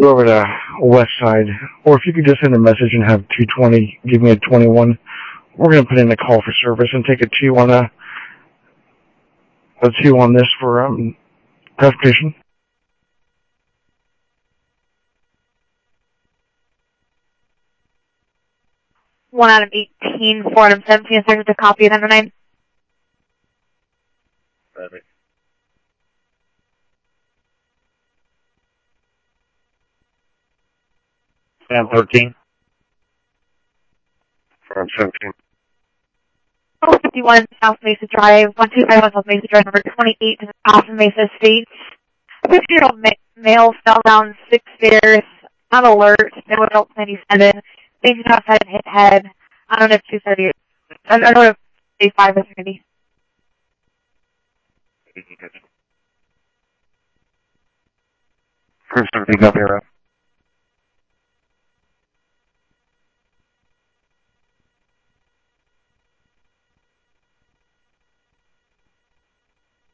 go over to West Side, or if you could just send a message and have 220, give me a 21. We're going to put in a call for service and take a 2 on this for transportation. 1 out of 18, 4 out of 17, is there a copy of number 9? Perfect. Sam 13. From 17. 51 South Mesa Drive, 125 South Mesa Drive, number 28, Alpha Mesa Estates. 50-year-old male fell down 6 stairs, on alert, no adult 97. Things outside and hit head. I don't know if 230, I don't know if 5 is ready. First, everything up here.